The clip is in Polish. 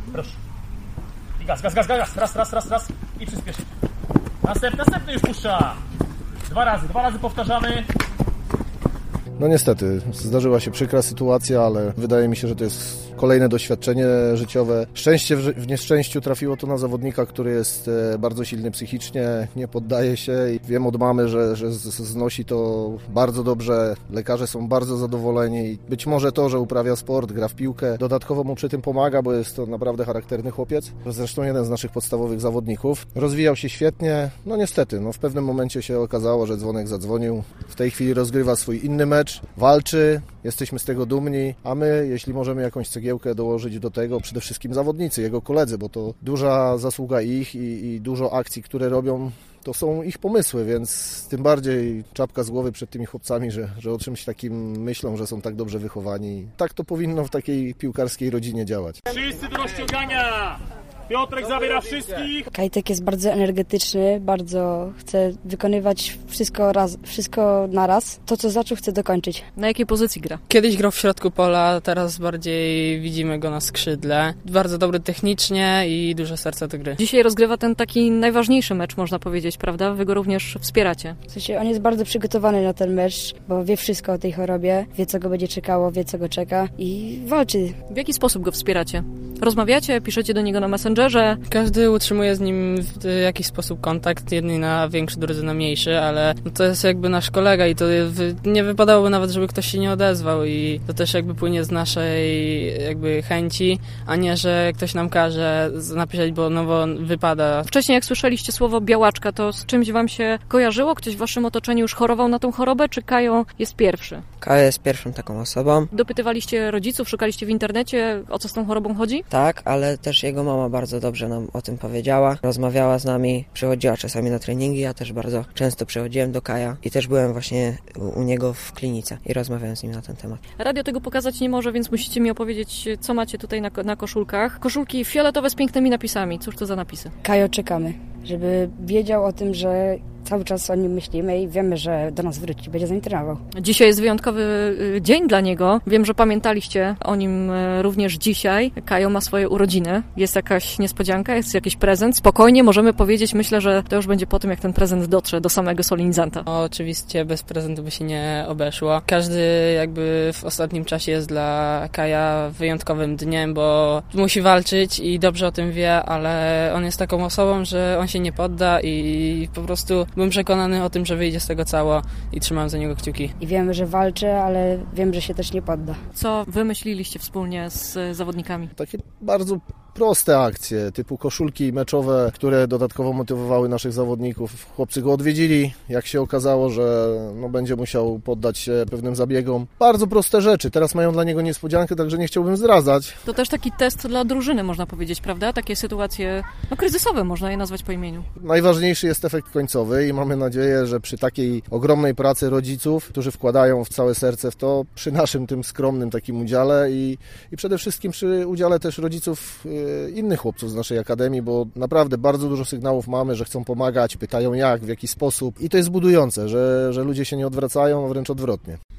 Proszę. I gaz. Raz. I przyspieszyć. Następny już puszcza. Dwa razy powtarzamy. No niestety, zdarzyła się przykra sytuacja, ale wydaje mi się, że to jest kolejne doświadczenie życiowe. Szczęście w nieszczęściu trafiło to na zawodnika, który jest bardzo silny psychicznie, nie poddaje się i wiem od mamy, że znosi to bardzo dobrze. Lekarze są bardzo zadowoleni i być może to, że uprawia sport, gra w piłkę, dodatkowo mu przy tym pomaga, bo jest to naprawdę charakterny chłopiec. Zresztą jeden z naszych podstawowych zawodników. Rozwijał się świetnie, no niestety, w pewnym momencie się okazało, że dzwonek zadzwonił. W tej chwili rozgrywa swój inny mecz. Walczy, jesteśmy z tego dumni, a my, jeśli możemy jakąś cegiełkę dołożyć do tego, przede wszystkim zawodnicy, jego koledzy, bo to duża zasługa ich i dużo akcji, które robią, to są ich pomysły, więc tym bardziej czapka z głowy przed tymi chłopcami, że o czymś takim myślą, że są tak dobrze wychowani. Tak to powinno w takiej piłkarskiej rodzinie działać. Wszyscy do rozciągania! Piotrek zabiera wszystkich. Kajtek jest bardzo energetyczny, bardzo chce wykonywać wszystko naraz. To, co zaczął, chce dokończyć. Na jakiej pozycji gra? Kiedyś grał w środku pola, teraz bardziej widzimy go na skrzydle. Bardzo dobry technicznie i duże serce do gry. Dzisiaj rozgrywa ten taki najważniejszy mecz, można powiedzieć, prawda? Wy go również wspieracie. W sensie on jest bardzo przygotowany na ten mecz, bo wie wszystko o tej chorobie, wie, co go będzie czekało, wie, co go czeka i walczy. W jaki sposób go wspieracie? Rozmawiacie, piszecie do niego na Messengerze? Każdy utrzymuje z nim w jakiś sposób kontakt, jedni na większy, drudzy na mniejszy, ale to jest jakby nasz kolega i to nie wypadałoby nawet, żeby ktoś się nie odezwał i to też jakby płynie z naszej jakby chęci, a nie, że ktoś nam każe napisać, bo wypada. Wcześniej jak słyszeliście słowo białaczka, to z czymś wam się kojarzyło? Ktoś w waszym otoczeniu już chorował na tą chorobę, czy Kajo jest pierwszy? Kajo jest pierwszą taką osobą. Dopytywaliście rodziców, szukaliście w internecie, o co z tą chorobą chodzi? Tak, ale też jego mama bardzo dobrze nam o tym powiedziała. Rozmawiała z nami, przychodziła czasami na treningi, ja też bardzo często przychodziłem do Kaja i też byłem właśnie u niego w klinice i rozmawiałem z nim na ten temat. Radio tego pokazać nie może, więc musicie mi opowiedzieć, co macie tutaj na koszulkach. Koszulki fioletowe z pięknymi napisami. Cóż to za napisy? Kajo czekamy, żeby wiedział o tym, że cały czas o nim myślimy i wiemy, że do nas wróci, będzie zainteresował. Dzisiaj jest wyjątkowy dzień dla niego. Wiem, że pamiętaliście o nim również dzisiaj. Kajo ma swoje urodziny. Jest jakaś niespodzianka, jest jakiś prezent. Spokojnie możemy powiedzieć, myślę, że to już będzie po tym, jak ten prezent dotrze do samego solenizanta. Oczywiście bez prezentu by się nie obeszło. Każdy jakby w ostatnim czasie jest dla Kaja wyjątkowym dniem, bo musi walczyć i dobrze o tym wie, ale on jest taką osobą, że on się nie podda i po prostu byłem przekonany o tym, że wyjdzie z tego cało i trzymam za niego kciuki. I wiemy, że walczy, ale wiem, że się też nie podda. Co wymyśliliście wspólnie z zawodnikami? Takie bardzo proste akcje, typu koszulki meczowe, które dodatkowo motywowały naszych zawodników. Chłopcy go odwiedzili, jak się okazało, że będzie musiał poddać się pewnym zabiegom. Bardzo proste rzeczy. Teraz mają dla niego niespodziankę, także nie chciałbym zdradzać. To też taki test dla drużyny, można powiedzieć, prawda? Takie sytuacje kryzysowe, można je nazwać po imieniu. Najważniejszy jest efekt końcowy i mamy nadzieję, że przy takiej ogromnej pracy rodziców, którzy wkładają w całe serce w to, przy naszym tym skromnym takim udziale i przede wszystkim przy udziale też rodziców innych chłopców z naszej akademii, bo naprawdę bardzo dużo sygnałów mamy, że chcą pomagać, pytają jak, w jaki sposób i to jest budujące, że ludzie się nie odwracają, a wręcz odwrotnie.